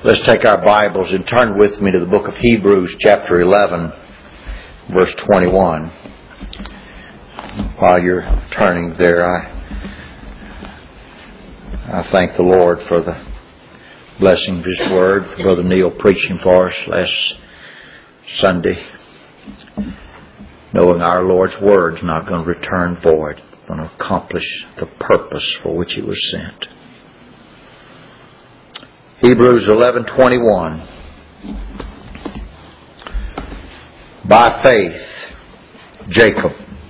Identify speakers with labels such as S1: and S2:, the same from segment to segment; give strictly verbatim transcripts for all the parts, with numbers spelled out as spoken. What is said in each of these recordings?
S1: Let's take our Bibles and turn with me to the book of Hebrews, chapter eleven, verse twenty-one. While you're turning there, I, I thank the Lord for the blessing of His Word, for Brother Neil preaching for us last Sunday, knowing our Lord's Word's not going to return void, going to accomplish the purpose for which it was sent. Hebrews eleven twenty-one. By faith, Jacob,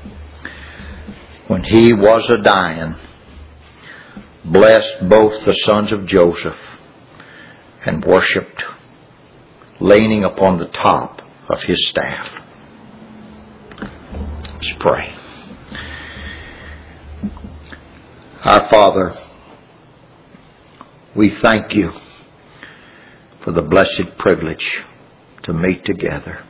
S1: when he was a dying, blessed both the sons of Joseph and worshipped, leaning upon the top of his staff. Let's pray. Our Father, we thank You for the blessed privilege to meet together.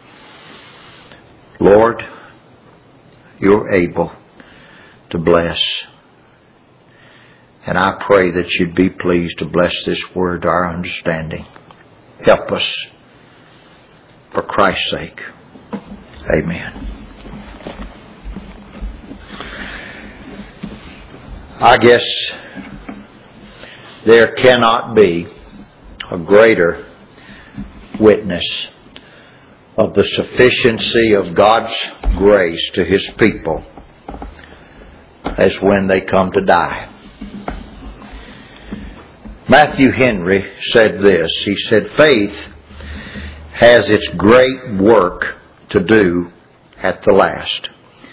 S1: Lord, You're able to bless. And I pray that You'd be pleased to bless this word to our understanding. Help us for Christ's sake. Amen. I guess there cannot be a greater witness of the sufficiency of God's grace to His people as when they come to die. Matthew Henry said this. He said, faith has its great work to do at the last,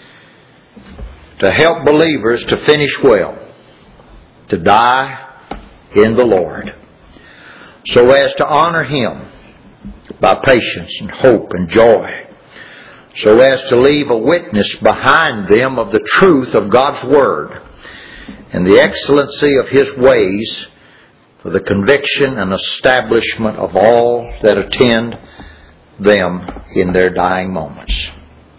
S1: to help believers to finish well, to die in the Lord, so as to honor Him by patience and hope and joy, so as to leave a witness behind them of the truth of God's Word and the excellency of His ways, for the conviction and establishment of all that attend them in their dying moments.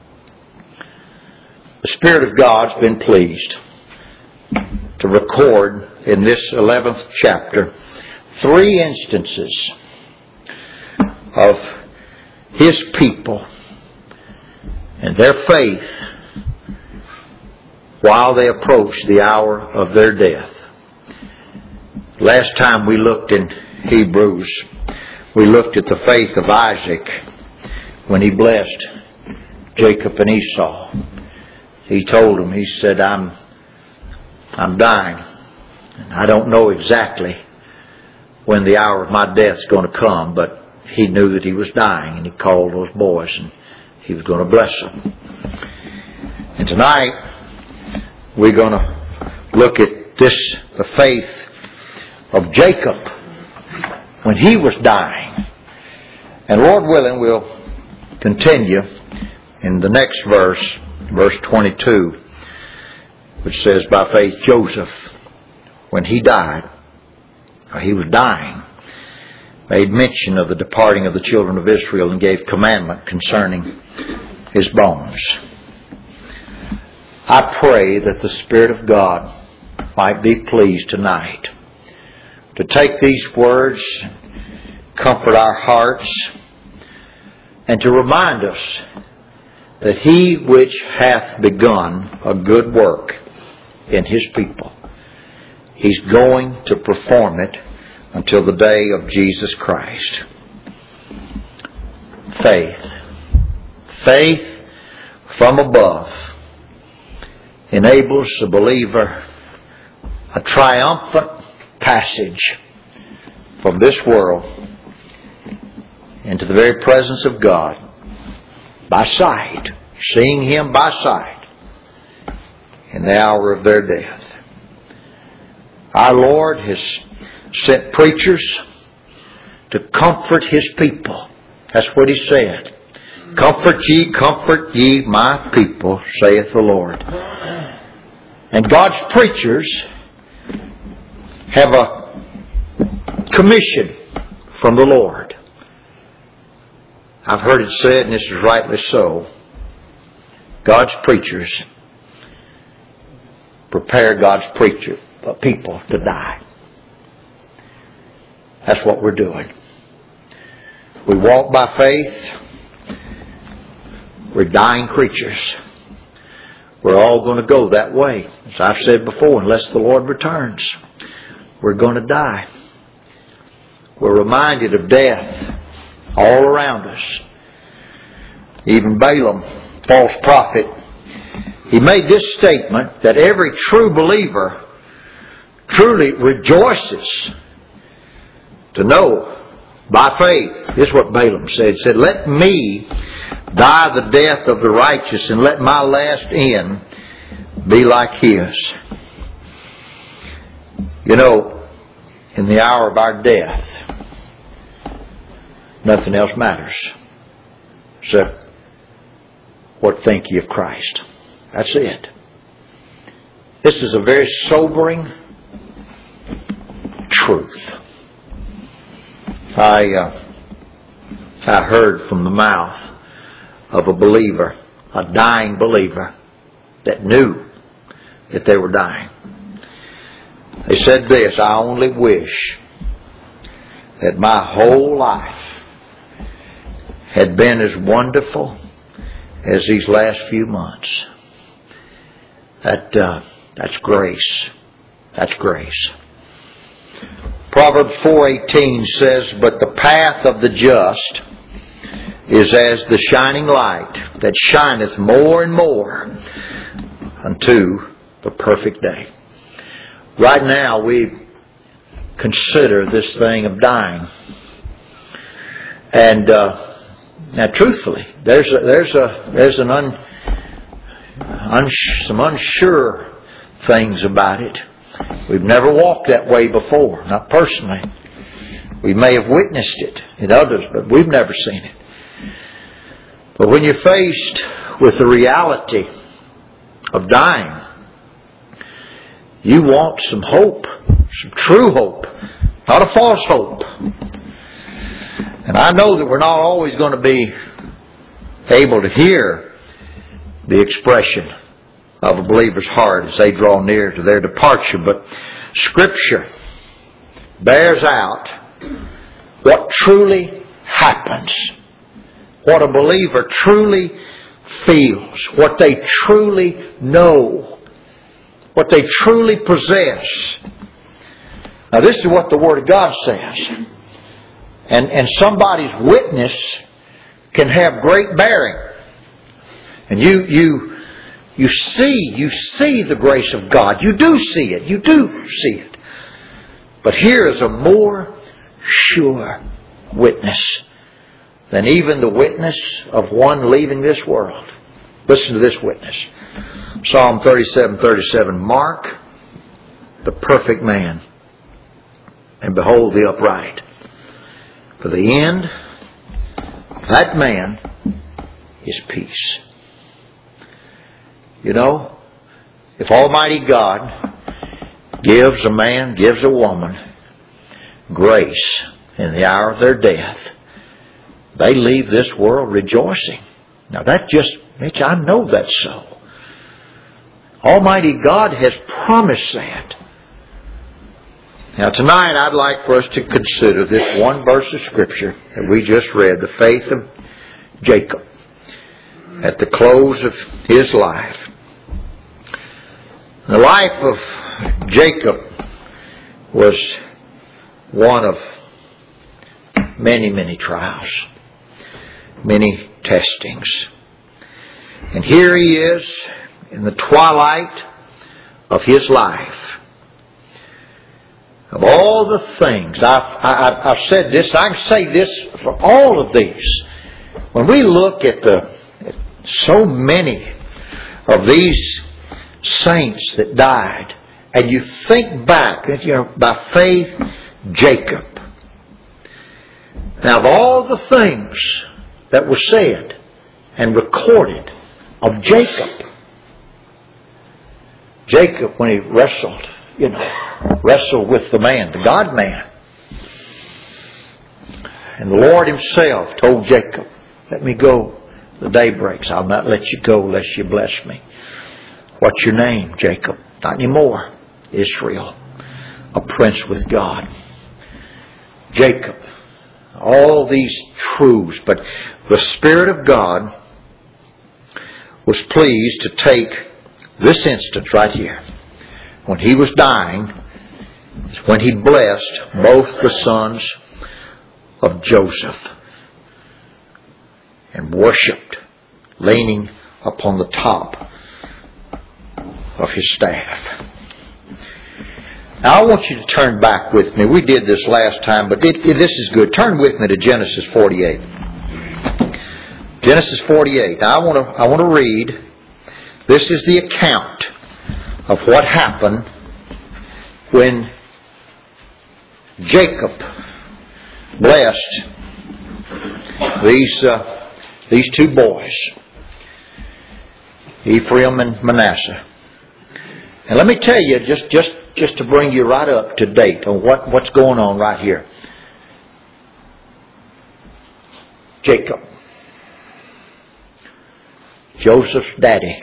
S1: The Spirit of God's been pleased to record in this eleventh chapter three instances of His people and their faith while they approach the hour of their death. Last time we looked in Hebrews, we looked at the faith of Isaac when he blessed Jacob and Esau. He told them, he said, I'm, I'm dying. And I don't know exactly when the hour of my death is going to come, but he knew that he was dying, and he called those boys, and he was going to bless them. And tonight, we're going to look at this, the faith of Jacob when he was dying. And Lord willing, we'll continue in the next verse, verse twenty-two, which says, by faith Joseph, when he died, or he was dying, made mention of the departing of the children of Israel and gave commandment concerning his bones. I pray that the Spirit of God might be pleased tonight to take these words, comfort our hearts, and to remind us that He which hath begun a good work in His people, He's going to perform it until the day of Jesus Christ. Faith. Faith from above enables the believer a triumphant passage from this world into the very presence of God by sight, seeing Him by sight in the hour of their death. Our Lord has sent preachers to comfort His people. That's what He said. Comfort ye, comfort ye my people, saith the Lord. And God's preachers have a commission from the Lord. I've heard it said, and this is rightly so, God's preachers prepare God's preacher, people to die. That's what we're doing. We walk by faith. We're dying creatures. We're all going to go that way. As I've said before, unless the Lord returns, we're going to die. We're reminded of death all around us. Even Balaam, false prophet, he made this statement that every true believer truly rejoices to know by faith. This is what Balaam said. He said, let me die the death of the righteous, and let my last end be like his. You know, in the hour of our death, nothing else matters except what think ye of Christ. That's it. This is a very sobering truth. I uh, I heard from the mouth of a believer, a dying believer, that knew that they were dying. They said this, I only wish that my whole life had been as wonderful as these last few months. That uh, that's grace. That's grace. Proverbs four eighteen says, but the path of the just is as the shining light that shineth more and more unto the perfect day. Right now we consider this thing of dying. And uh, now truthfully, there's a, there's a there's an un, un, some unsure things about it. We've never walked that way before, not personally. We may have witnessed it in others, but we've never seen it. But when you're faced with the reality of dying, you want some hope, some true hope, not a false hope. And I know that we're not always going to be able to hear the expression of a believer's heart as they draw near to their departure, but Scripture bears out what truly happens, what a believer truly feels, what they truly know, what they truly possess. Now this is what the Word of God says. And, and somebody's witness can have great bearing. And you, you, you see, you see the grace of God. You do see it. You do see it. But here is a more sure witness than even the witness of one leaving this world. Listen to this witness. Psalm thirty-seven thirty-seven. Mark the perfect man, and behold the upright. For the end of that man is peace. You know, if Almighty God gives a man, gives a woman grace in the hour of their death, they leave this world rejoicing. Now that just, Mitch, I know that's so. Almighty God has promised that. Now tonight I'd like for us to consider this one verse of Scripture that we just read, the faith of Jacob at the close of his life. The life of Jacob was one of many, many trials, many testings. And here he is in the twilight of his life. Of all the things, I've, I've, I've said this, I can say this for all of these. When we look at the at so many of these saints that died, and you think back, you know, by faith, Jacob. Now, of all the things that were said and recorded of Jacob, Jacob, when he wrestled, you know, wrestled with the man, the God-man, and the Lord Himself told Jacob, let me go, the day breaks. I'll not let you go unless you bless me. What's your name, Jacob? Not anymore. Israel, a prince with God. Jacob. All these truths. But the Spirit of God was pleased to take this instance right here. When he was dying, when he blessed both the sons of Joseph and worshipped, leaning upon the top of his staff. Now I want you to turn back with me. We did this last time, but it, it, this is good. Turn with me to Genesis forty-eight. Genesis forty-eight. Now I want to I want to read. This is the account of what happened when Jacob blessed these uh, these two boys, Ephraim and Manasseh. And let me tell you, just just just to bring you right up to date on what, what's going on right here. Jacob, Joseph's daddy.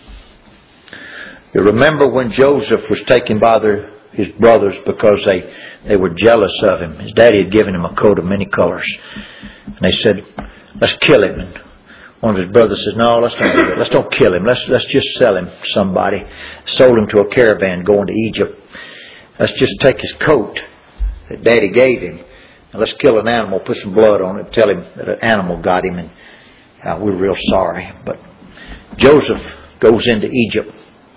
S1: You remember when Joseph was taken by their, his brothers because they, they were jealous of him. His daddy had given him a coat of many colors. And they said, let's kill him. And one of his brothers says, no, let's don't do it. Let's don't kill him. Let's, let's just sell him to somebody. Sold him to a caravan going to Egypt. Let's just take his coat that daddy gave him. And let's kill an animal, put some blood on it, tell him that an animal got him. And uh, we're real sorry. But Joseph goes into Egypt.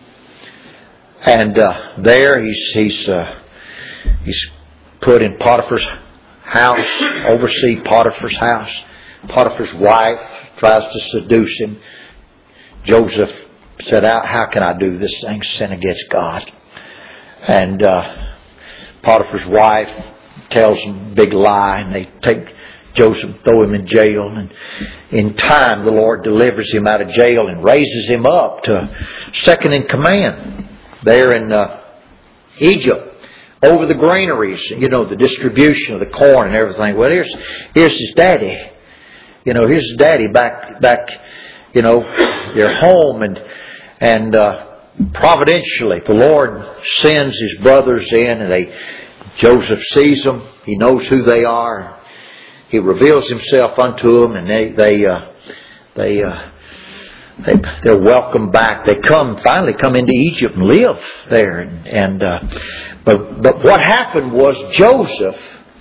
S1: And uh, there he's he's uh, he's put in Potiphar's house, oversee Potiphar's house. Potiphar's wife tries to seduce him. Joseph said, "How can I do this thing? Sin against God." And uh, Potiphar's wife tells him a big lie, and they take Joseph, throw him in jail. And in time, the Lord delivers him out of jail and raises him up to second in command there in uh, Egypt, over the granaries, you know, the distribution of the corn and everything. Well, here's here's his daddy. You know, here's his daddy back back. You know, they're home, and and uh, providentially, the Lord sends his brothers in, and they Joseph sees them. He knows who they are. He reveals himself unto them, and they they uh, they. Uh, They, they're welcomed back. They come, finally come into Egypt and live there. And, and uh, but but what happened was Joseph,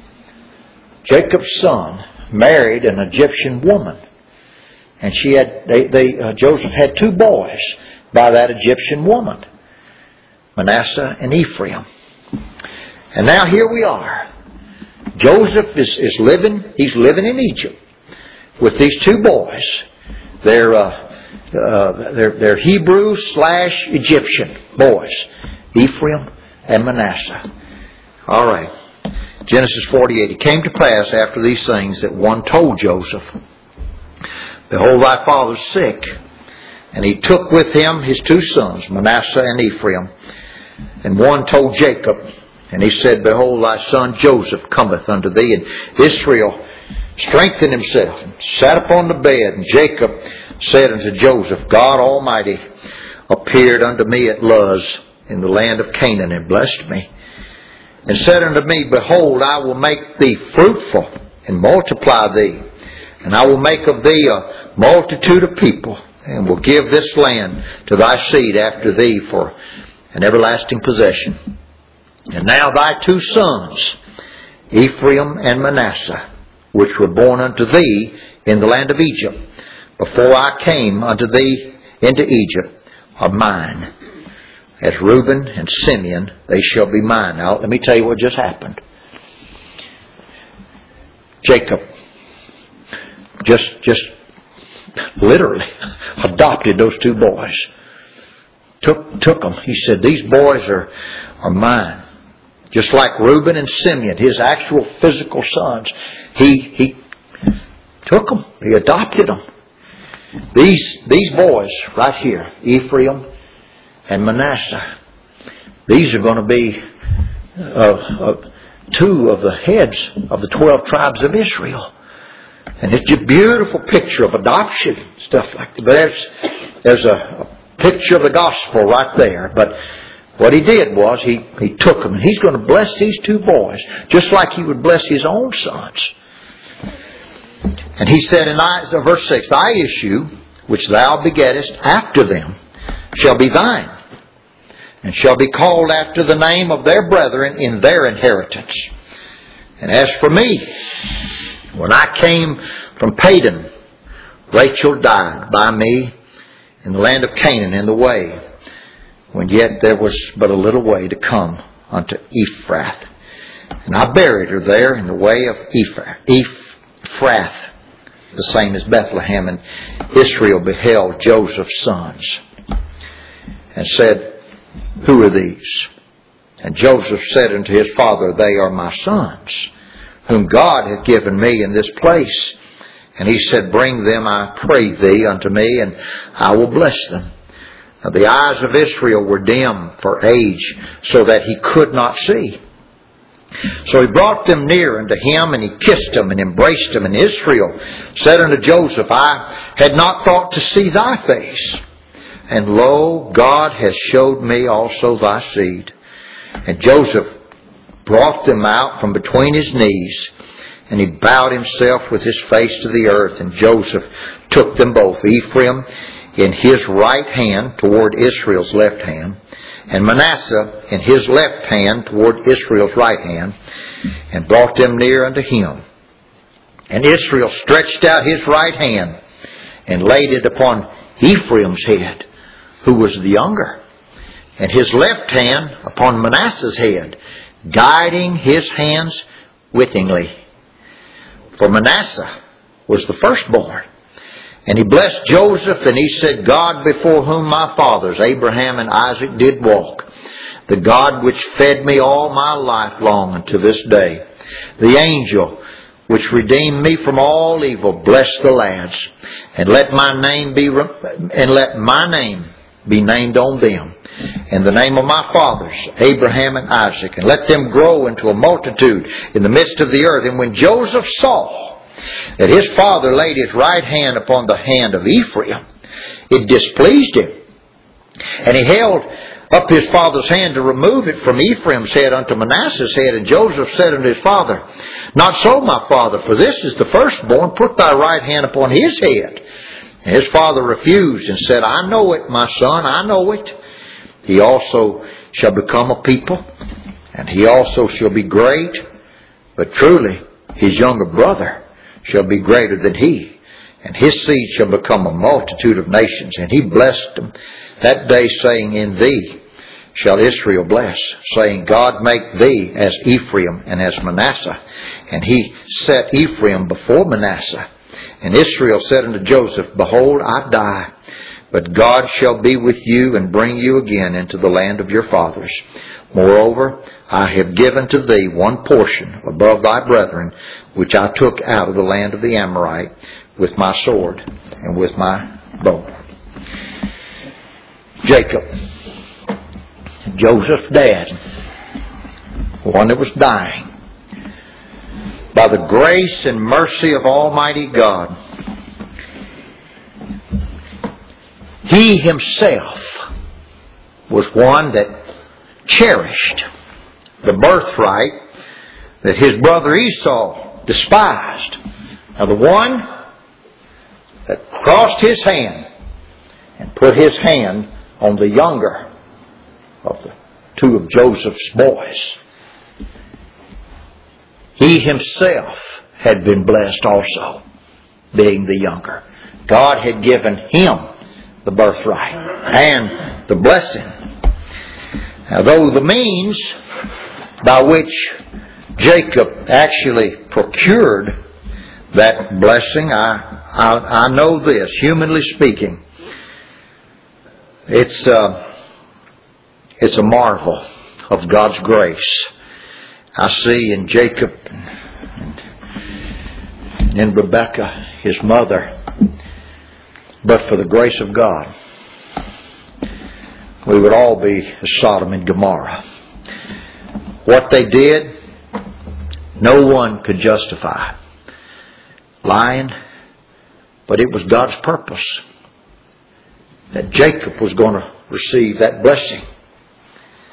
S1: Jacob's son, married an Egyptian woman, and she had they they uh, Joseph had two boys by that Egyptian woman, Manasseh and Ephraim. And now here we are. Joseph is is living. He's living in Egypt with these two boys. They're uh, Uh, they're, they're Hebrew slash Egyptian boys, Ephraim and Manasseh. All right. Genesis forty-eight. It came to pass after these things that one told Joseph, behold, thy father's sick. And he took with him his two sons, Manasseh and Ephraim. And one told Jacob, and he said, behold, thy son Joseph cometh unto thee. And Israel strengthened himself and sat upon the bed. And Jacob said unto Joseph, God Almighty appeared unto me at Luz in the land of Canaan, and blessed me, and said unto me, behold, I will make thee fruitful, and multiply thee, and I will make of thee a multitude of people, and will give this land to thy seed after thee for an everlasting possession. And now thy two sons, Ephraim and Manasseh, which were born unto thee in the land of Egypt, before I came unto thee into Egypt, are mine. As Reuben and Simeon, they shall be mine. Now, let me tell you what just happened. Jacob just, just literally adopted those two boys. Took, took them. He said, these boys are, are mine. Just like Reuben and Simeon, his actual physical sons, he, he took them. He adopted them. These these boys right here, Ephraim and Manasseh, these are going to be uh, uh, two of the heads of the twelve tribes of Israel. And it's a beautiful picture of adoption, stuff like that. But there's, there's a, a picture of the gospel right there. But what he did was he, he took them, and he's going to bless these two boys just like he would bless his own sons. And he said in verse six, thy issue, which thou begettest after them, shall be thine, and shall be called after the name of their brethren in their inheritance. And as for me, when I came from Padan, Rachel died by me in the land of Canaan in the way, when yet there was but a little way to come unto Ephrath. And I buried her there in the way of Ephrath, the same as Bethlehem. And Israel beheld Joseph's sons, and said, who are these? And Joseph said unto his father, they are my sons, whom God hath given me in this place. And he said, bring them, I pray thee, unto me, and I will bless them. Now the eyes of Israel were dim for age, so that he could not see. So he brought them near unto him, and he kissed them and embraced them. And Israel said unto Joseph, I had not thought to see thy face. And lo, God has showed me also thy seed. And Joseph brought them out from between his knees, and he bowed himself with his face to the earth. And Joseph took them both, Ephraim in his right hand toward Israel's left hand, and Manasseh in his left hand toward Israel's right hand, and brought them near unto him. And Israel stretched out his right hand and laid it upon Ephraim's head, who was the younger, and his left hand upon Manasseh's head, guiding his hands wittingly. For Manasseh was the firstborn. And he blessed Joseph, and he said, God before whom my fathers, Abraham and Isaac, did walk, the God which fed me all my life long unto this day, the angel which redeemed me from all evil, bless the lads, and let my name be and let my name be named on them, in the name of my fathers, Abraham and Isaac, and let them grow into a multitude in the midst of the earth. And when Joseph saw that his father laid his right hand upon the hand of Ephraim, it displeased him. And he held up his father's hand to remove it from Ephraim's head unto Manasseh's head. And Joseph said unto his father, not so, my father, for this is the firstborn. Put thy right hand upon his head. And his father refused and said, I know it, my son, I know it. He also shall become a people, and he also shall be great. But truly his younger brother shall be greater than he, and his seed shall become a multitude of nations. And he blessed them that day, saying, in thee shall Israel bless, saying, God make thee as Ephraim and as Manasseh. And he set Ephraim before Manasseh. And Israel said unto Joseph, behold, I die, but God shall be with you and bring you again into the land of your fathers. Moreover, I have given to thee one portion above thy brethren, which I took out of the land of the Amorite with my sword and with my bow. Jacob, Joseph's dad, one that was dying, by the grace and mercy of Almighty God, he himself was one that cherished the birthright that his brother Esau despised. Now the one that crossed his hand and put his hand on the younger of the two of Joseph's boys, he himself had been blessed also, being the younger. God had given him the birthright and the blessing. Now, though the means by which Jacob actually procured that blessing, I, I, I know this, humanly speaking, it's, uh, it's a marvel of God's grace. I see in Jacob and in Rebekah, his mother, but for the grace of God, we would all be as Sodom and Gomorrah. What they did, no one could justify. Lying, but it was God's purpose that Jacob was going to receive that blessing.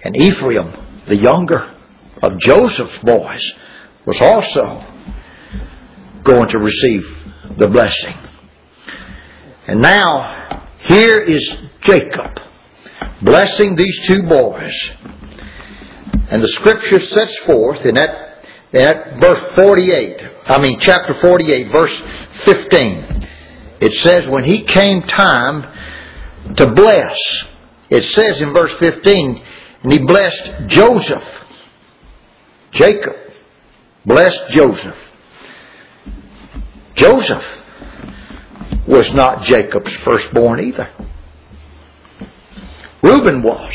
S1: And Ephraim, the younger of Joseph's boys, was also going to receive the blessing. And now, here is Jacob blessing these two boys. And the Scripture sets forth in that, in that verse forty-eight, I mean chapter forty-eight, verse fifteen. It says, when he came time to bless, it says in verse fifteen, and he blessed Joseph. Jacob blessed Joseph. Joseph was not Jacob's firstborn either. Reuben was.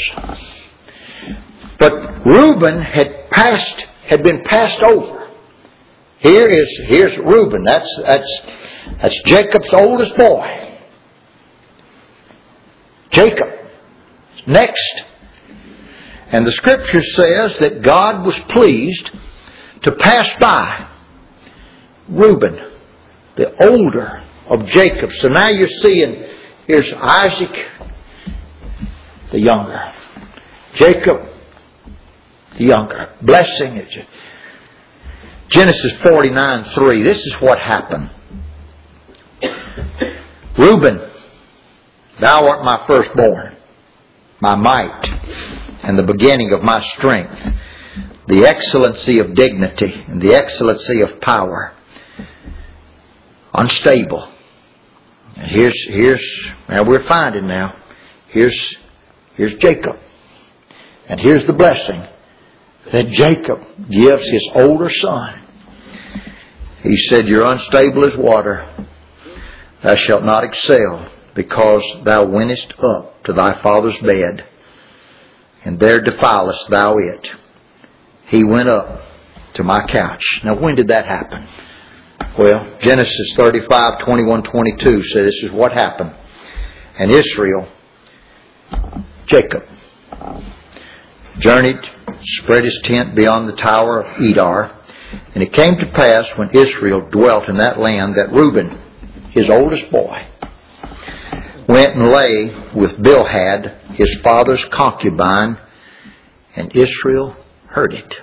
S1: But Reuben had passed, had been passed over. Here is, here's Reuben. That's, that's, that's Jacob's oldest boy. Jacob. Next. And the Scripture says that God was pleased to pass by Reuben, the older of Jacob. So now you're seeing, here's Isaac, the younger. Jacob, the younger. Blessing it. Genesis forty-nine three. This is what happened. Reuben, thou art my firstborn, my might, and the beginning of my strength, the excellency of dignity, and the excellency of power. Unstable. And here's, here's, now we're finding now, here's, here's Jacob. And here's the blessing that Jacob gives his older son. He said, you're unstable as water. Thou shalt not excel, because thou wentest up to thy father's bed, and there defilest thou it. He went up to my couch. Now when did that happen? Well, Genesis thirty-five, twenty-one, twenty-two said this is what happened. And Israel, Jacob, journeyed, spread his tent beyond the tower of Edar. And it came to pass when Israel dwelt in that land that Reuben, his oldest boy, went and lay with Bilhad, his father's concubine, and Israel heard it.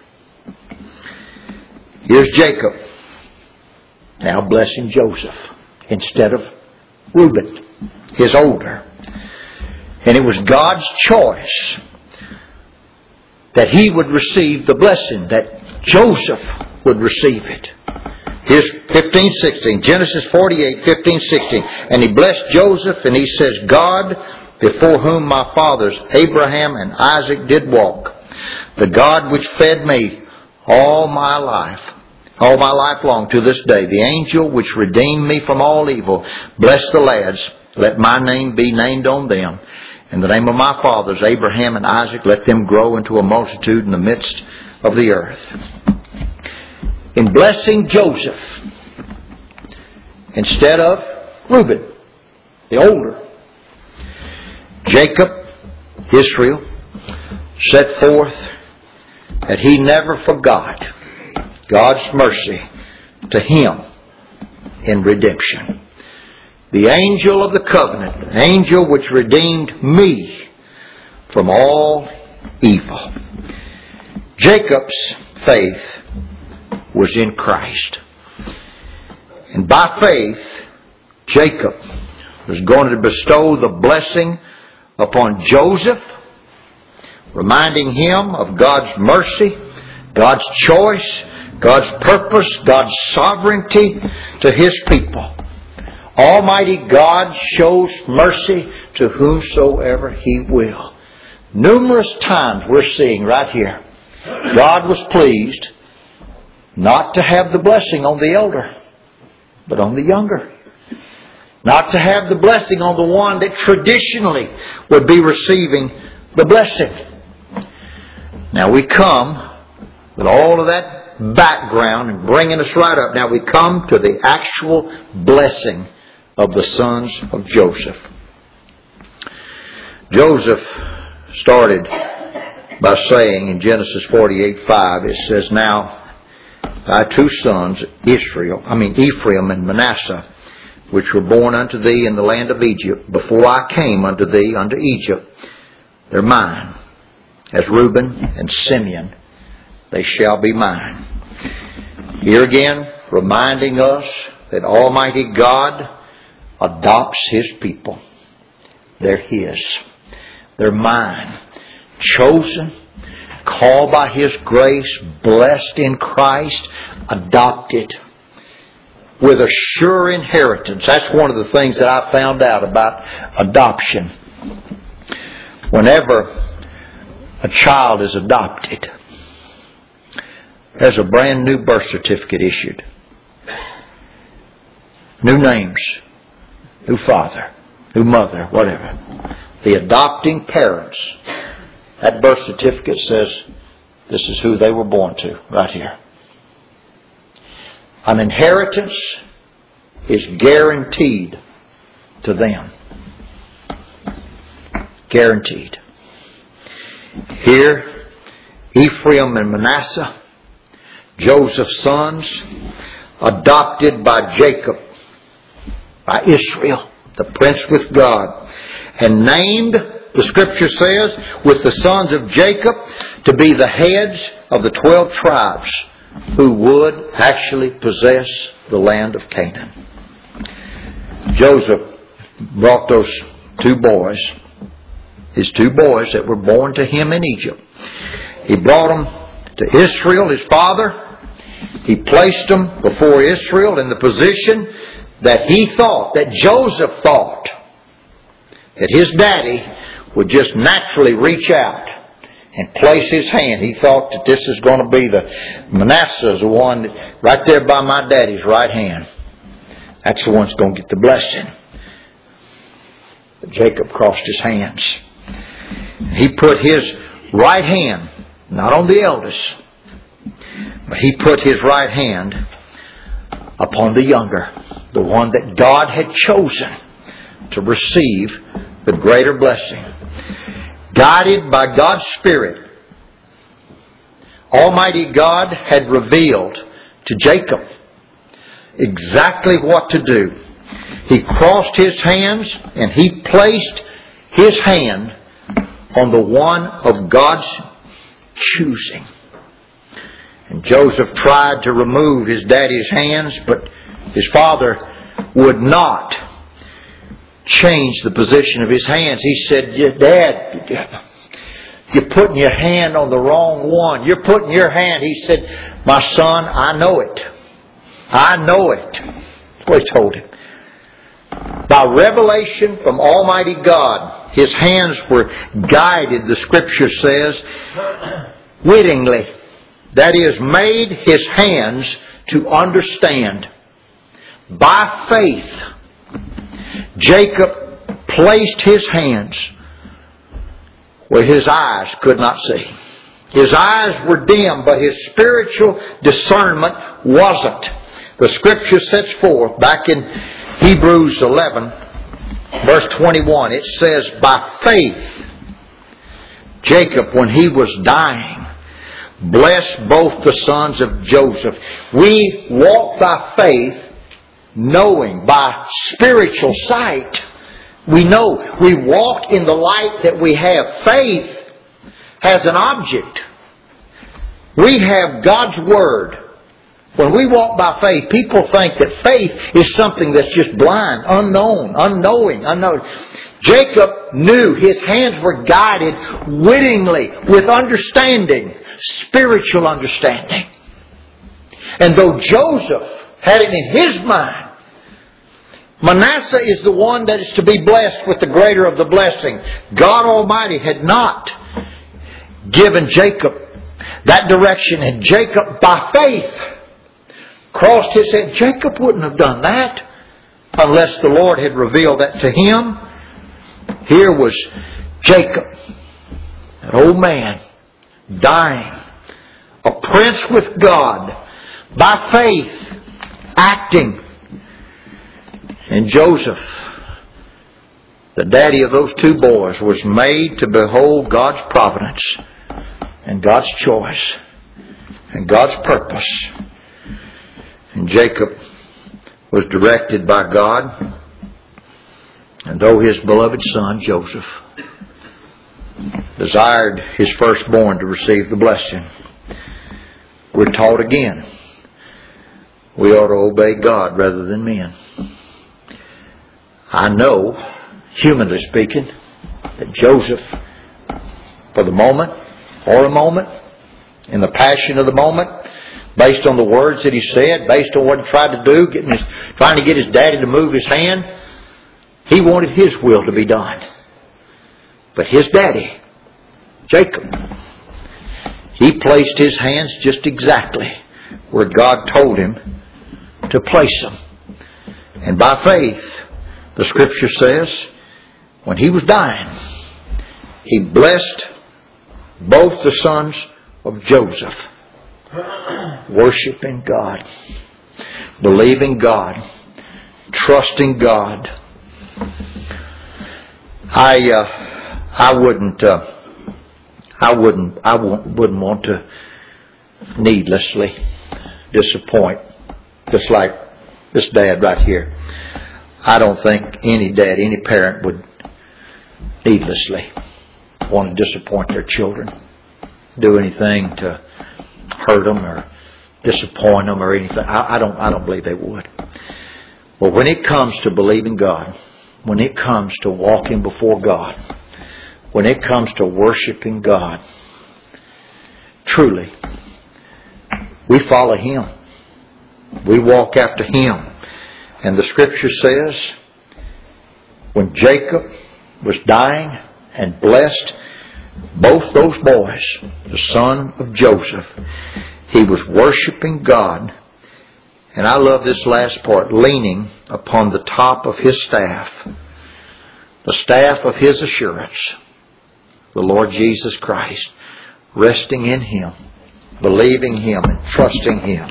S1: Here's Jacob, now blessing Joseph instead of Reuben, his older. And it was God's choice that he would receive the blessing, that Joseph would receive it. Here's fifteen sixteen, Genesis forty-eight, fifteen sixteen. And he blessed Joseph, and he says, God, before whom my fathers Abraham and Isaac did walk, the God which fed me all my life, all my life long to this day, the angel which redeemed me from all evil, bless the lads, let my name be named on them. In the name of my fathers Abraham and Isaac, let them grow into a multitude in the midst of the earth. In blessing Joseph instead of Reuben, the older, Jacob, Israel, set forth that he never forgot God's mercy to him in redemption. The angel of the covenant, the angel which redeemed me from all evil. Jacob's faith was in Christ. And by faith, Jacob was going to bestow the blessing upon Joseph, reminding him of God's mercy, God's choice, God's purpose, God's sovereignty to His people. Almighty God shows mercy to whomsoever He will. Numerous times we're seeing right here, God was pleased not to have the blessing on the elder, but on the younger. Not to have the blessing on the one that traditionally would be receiving the blessing. Now we come with all of that background and bringing us right up. Now we come to the actual blessing of the sons of Joseph. Joseph started by saying in Genesis forty-eight five, it says, now thy two sons, Israel, I mean Ephraim and Manasseh, which were born unto thee in the land of Egypt, before I came unto thee unto Egypt, they're mine. as Reuben and Simeon, they shall be mine. Here again, reminding us that Almighty God adopts His people. They're His. They're mine. Chosen, called by His grace, blessed in Christ, adopted with a sure inheritance. That's one of the things that I found out about adoption. Whenever a child is adopted, there's a brand new birth certificate issued. New names, new father, new mother, whatever. The adopting parents, that birth certificate says this is who they were born to, right here. An inheritance is guaranteed to them. Guaranteed. Here, Ephraim and Manasseh, Joseph's sons, adopted by Jacob, by Israel, the prince with God, and named, the Scripture says, with the sons of Jacob to be the heads of the twelve tribes who would actually possess the land of Canaan. Joseph brought those two boys, his two boys that were born to him in Egypt. He brought them to Israel, his father. He placed them before Israel in the position that he thought, that Joseph thought, that his daddy would just naturally reach out and place his hand. He thought that this is going to be the Manasseh, the one that, right there by my daddy's right hand. That's the one that's going to get the blessing. But Jacob crossed his hands. He put his right hand, not on the eldest, but he put his right hand upon the younger, the one that God had chosen to receive the greater blessing. Guided by God's Spirit, Almighty God had revealed to Jacob exactly what to do. He crossed his hands and he placed his hand on the one of God's choosing. And Joseph tried to remove his daddy's hands, but his father would not change the position of his hands. He said, Dad, you're putting your hand on the wrong one. You're putting your hand. He said, my son, I know it. I know it. That's what he told him. By revelation from Almighty God, his hands were guided, the Scripture says, wittingly. That is, made his hands to understand. By faith, Jacob placed his hands where his eyes could not see. His eyes were dim, but his spiritual discernment wasn't. The Scripture sets forth back in Hebrews eleven, verse twenty-one. It says, by faith, Jacob, when he was dying, blessed both the sons of Joseph. We walk by faith, knowing by spiritual sight. We know we walk in the light that we have. Faith has an object. We have God's Word. When we walk by faith, people think that faith is something that's just blind, unknown, unknowing, unknown. Jacob knew his hands were guided wittingly with understanding, spiritual understanding. And though Joseph had it in his mind, Manasseh is the one that is to be blessed with the greater of the blessing. God Almighty had not given Jacob that direction, and Jacob by faith crossed his head. Jacob wouldn't have done that unless the Lord had revealed that to him. Here was Jacob, an old man, dying, a prince with God, by faith, acting. And Joseph, the daddy of those two boys, was made to behold God's providence and God's choice and God's purpose. And Jacob was directed by God. And though his beloved son, Joseph, desired his firstborn to receive the blessing. We're taught again, we ought to obey God rather than men. I know, humanly speaking, that Joseph, for the moment, or a moment, in the passion of the moment, based on the words that he said, based on what he tried to do, getting his, trying to get his daddy to move his hand, he wanted his will to be done. But his daddy, Jacob, he placed his hands just exactly where God told him to place them. And by faith, the Scripture says, when he was dying, he blessed both the sons of Joseph, worshiping God, believing God, trusting God. I uh, I wouldn't uh, I wouldn't I wouldn't want to needlessly disappoint, just like this dad right here. I don't think any dad, any parent would needlessly want to disappoint their children, do anything to hurt them or disappoint them or anything. I, I don't. I don't believe they would. But when it comes to believing God, when it comes to walking before God, when it comes to worshiping God, truly, we follow Him. We walk after Him. And the Scripture says, when Jacob was dying and blessed both those boys, the son of Joseph, he was worshiping God. And I love this last part, leaning upon the top of his staff, the staff of his assurance, the Lord Jesus Christ, resting in Him, believing Him, and trusting Him.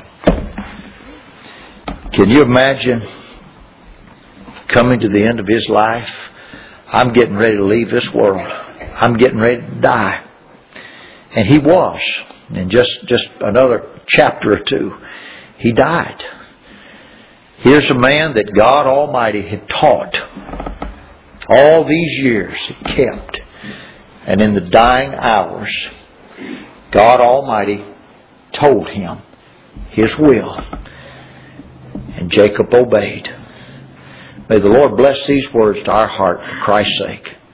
S1: Can you imagine coming to the end of his life? I'm getting ready to leave this world. I'm getting ready to die. And he was. In just, just another chapter or two, he died. Here's a man that God Almighty had taught all these years, He kept. And in the dying hours, God Almighty told him His will. And Jacob obeyed. May the Lord bless these words to our heart for Christ's sake.